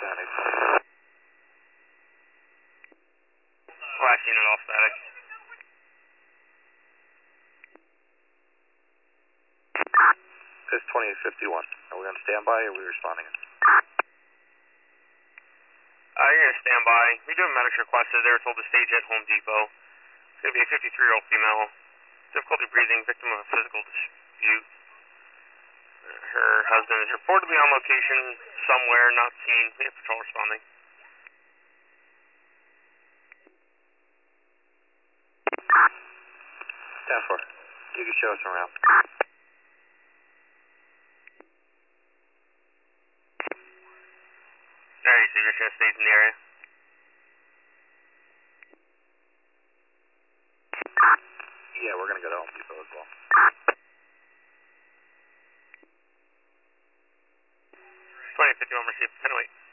static. Last unit all static. This is 2851. Are we on standby or are we responding? You're going to stand by. We do have medics requested. They were told to stage at Home Depot. It's going to be a 53-year-old female. Difficulty breathing, victim of a physical dispute. Her husband is reportedly on location somewhere, not seen. We have patrol responding. Stand for. You can show us around. Alright, so you're just going to stay in the area? Yeah, we're going to go to Home Depot as well. 2051 received. 1008.